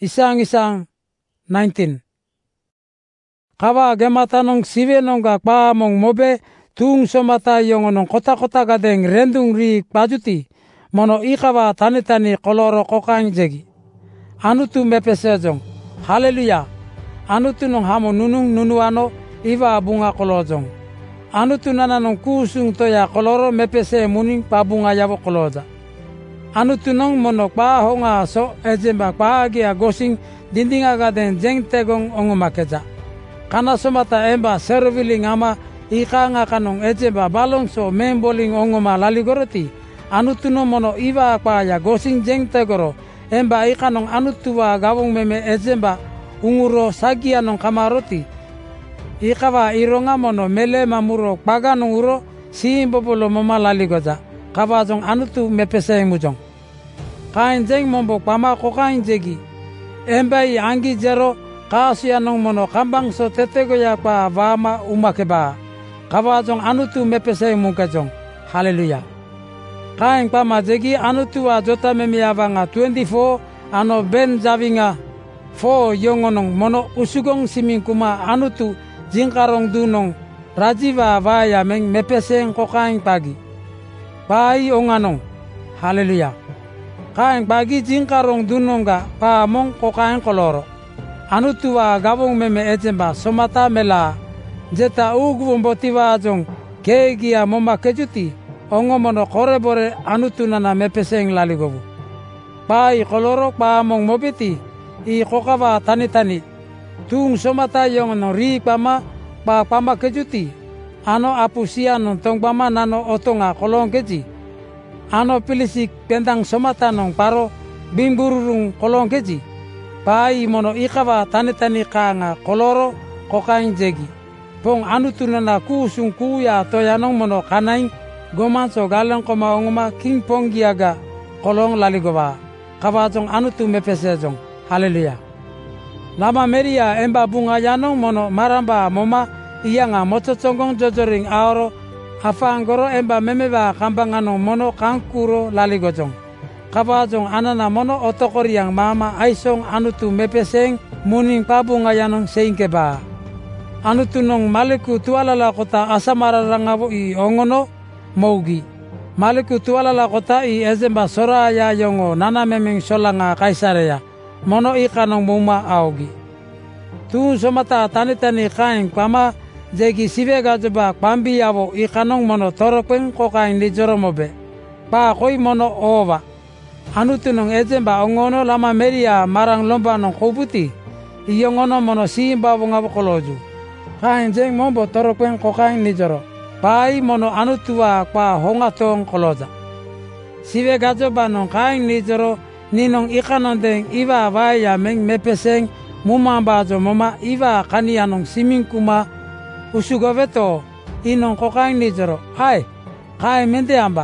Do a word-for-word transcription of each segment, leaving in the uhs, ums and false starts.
Isang-isang nineteen. Kawa gemata nong sive nong ga pa mong mobe tung somata yung nong kota-kota gadeng rendung ri pajuti mono ikawa tani-tani koloro kokang jegi. Anu tu mepesejong. Haleluya. Anu tu nong hamo nunung nunuano iwa bunga kolojong. Anu tu nana nong kusung toya koloro mepese muning pabunga yawo koloja. Anu tu nong mono pa honga so ejemba pa agia gosing dindinga gaden jeng tegong ongomakeja. Kana somata emba serviling ama ika nga kanong ejemba balong so memboling ongoma laligoroti. Anu tu no mono iwa pa ya gosing jeng tegoro emba ika nong anu tuwa gawong meme ejemba unguro sagia nong kamaroti. Ikawa ironga mono mele mamuro paga nong uro siimbopolo mama laligoja. Kabajong anu tu mepese mujong. Kain jeng mombo pama kokain jegi. Embai anggi jero kasia nong mono kambang so tetego ya pa vama umakeba. Kabajong anu tu mepese mukajong. Haleluya. Kain pama jegi anu tu wa jota memiabanga twenty-four ano ben javinga fo yongonong mono usugong simingkuma anu tu jingkarong dunong rajiva vaya meng mepese kokain pagi. Pai onganong. Haleluya. Kain bagi jingkarong dunongga pa mong kokain koloro. Anu tuwa gabong meme ejemba somata mela. Jeta ugu mbotiwa jong kegia moma kejuti. Ongo mono kore bore anu tunana mepeseng laligobu. Pai koloro pa mong mobiti. I kokawa tani tani. Tung somata yong no ri pama pa pama kejuti. Ano apusia non tong pama nano otonga kolong keji. Ano pilisik pendang somata nong paro bimbururung kolong keji. Pai mono ikawa tani-tani kanga koloro kokain jegi. Pong anu tunana kusung kuya toyanong mono kanaing gomanso galeng koma ongoma king pong giaga kolong laligoba. Kabajong anu tu mepesejong. Haleluya. Lama meria emba bunga yanong mono maramba moma iyanga mococonggong jojoring aoro afanggoro emba memeba kambanganong mono kangkuro laligojong. Kabajong anana mono otokori yang mama aisong anutu mepeseng muning pabunga yanong seingkeba. Anutu nong maliku tualala kota asamararangabo i ongono maugi. Maliku tualala kota i ezemba soraya yongo nana memeng solanga kaisareya. Mono ikanong muma augi. Tu somata tani-tani kain pama jegi sive gajoba pambi yabo ikanong mono torokeng kokain di joromobe. Pa koi mono owa. Anu tunong ejemba ongono lama meria marang lomba nong kubuti. Iyongono mono simba bunga koloju. Kain jeng mombo torokeng kokain di joro. Pai mono anu tua kwa honga tong koloja. Sive gajoba nong kain di joro ninong ikanon deng iwa vaya meng mepeseng muma bajo moma iwa kania nong siming kuma usugoveto inong kokain di joro. Hai, kai mente amba.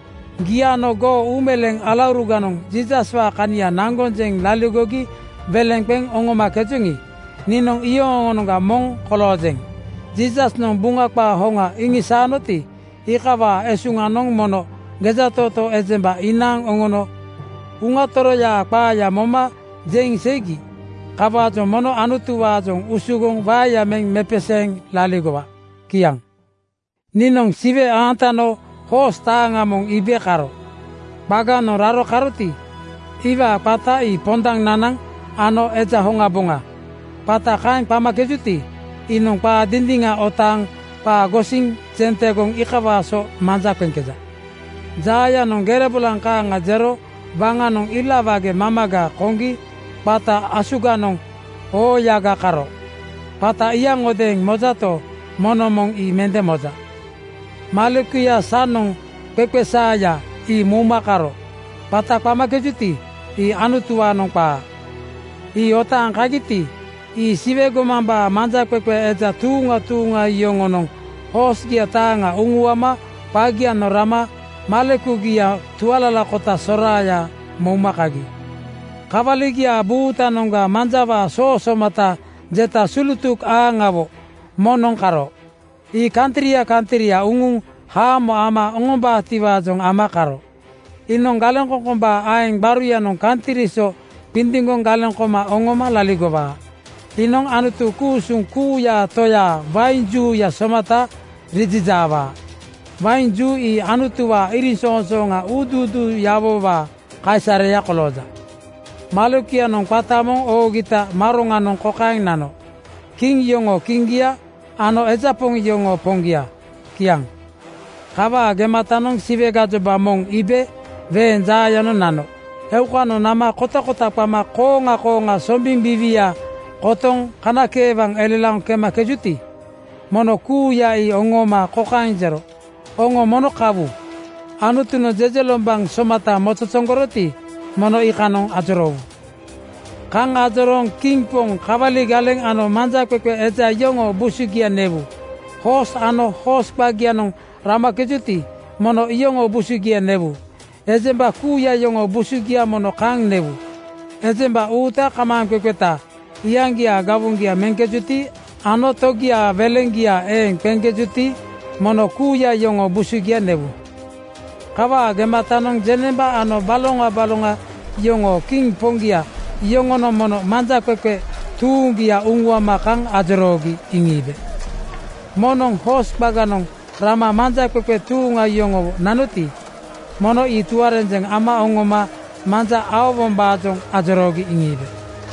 Giano go umeleng alauruganong jijaswa kania nangonjeng laligogi beleng peng ongoma kejungi. Ninong iyo ngononga mong kolojeng. Jijas nong bunga pa honga ingi sanoti. Ikawa esunganong mono gejatoto ejemba inang ongono. Unga toro ya pa ya moma jeng segi. Kabajo mono anutuwa jong usugong vaya meng mepeseng laligowa. Kiang. Ninong sive antano hos tanga mong ibe karo. Baga no raro karoti. Iwa pata i pondang nanang ano eja honga bunga. Pata kain pama kejuti. Inong pa dindinga otang pa gosing centegong ikawa so manjak pengkeja. Jaya nong gerebulang ka nga jero banga nong ila wage mamaga kongi pata asuga nong o yaga karo. Pata iya ngodeng mojato monomong i mende moja. Malikuya sanong pepe saya i muma karo. Pata pama kejuti i anutua nong pa. I otang kagiti i sive gomamba manja pepe eja tunga tunga yongonong hos gia tanga unguama pagia norama maleku gia tualala kota soraya maumakagi. Kavaligia buta nongga manjava so somata jeta sulutuk angavo monong karo. I kantria kantria ungung hamo ama ongomba tiwa jong ama karo. Inong galeng kokomba aeng baru ya nong kantiri so pindingon galen koma ongoma laligoba. Inong anutu kusung kuya toya vainju ya somata rijijaba. Vainju i anutuwa irin songa ududu yaboba kaisare ya koloza. Malukia nong patamong o gita marunga nong kokaing nano. King yongo kingia ano ezapong yongo pongia kiang. Kaba gemata nong sibe gajoba mong ibe ve nzaya no nano. Eukano nama kota kota pama konga konga sombing bivia kotong kanake bang elelang kema kejuti. Mono kuya i ongoma kokaing jero. Ongo mono kabu. Anutuno jejelombang somata mototsongoroti mono ikanong ajorow. Kang ajorong kingpong kabali galeng ano manja kwekwe eja yongo busugia nebu. Hos ano hos bagianong rama kejuti mono iyongo busugia nebu. Ezemba kuya yongo busugia mono kang nebu. Ezemba uta kamang kwekweta iyangia gabungia menkejuti ano togia velengia eng penkejuti mono kuya yongo busugia nebu. Kawa gematanong jenemba ano balonga balonga yongo king pongia yongo no mono manja kwekwe tungia ungwa makang ajorogi ingibe. Monong hos baganong rama manja kwekwe tunga yongo nanuti mono ituarenjeng ama ongoma manja awon bajong ajorogi ingibe.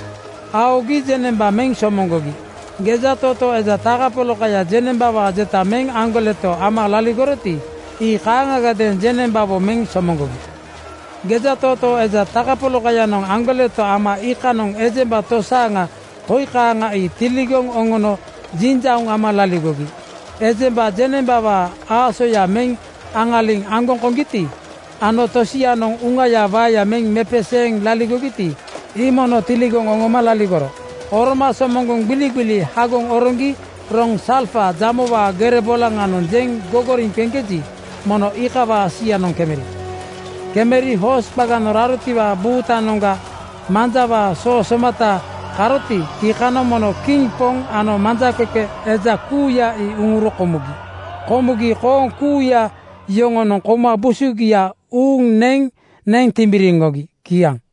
Aogi jenemba meng somongogi. Geza toto eza takapolo kaya jenemba wa jeta meng anggoleto ama laligoroti i kanga gaden jenemba bo meng somongogi. Geza toto eza takapolo kaya nong anggoleto ama ikanong ezemba tosanga hoi kanga i tiligong ongono jinjaung ama laligogi. Ezemba jenemba wa aso ya meng angaling anggong kongiti. Ano tosia nong unga ya vaya meng mepeseng laligogiti. Imono tiligong ongoma laligoro. Oroma somongong bili-bili hagong orongi rong salfa jamowa gerebola nganon jeng gogoring pengkeji mono ikawa sia nong kemeri. Kemeri hos bagano rarutiwa buta nongga manjawa so somata karoti kikano mono kingpong ano manja keke eja kuya i unguro komugi. Komugi kong kuya yongo nong koma busugia ung neng neng timbiringogi kiang.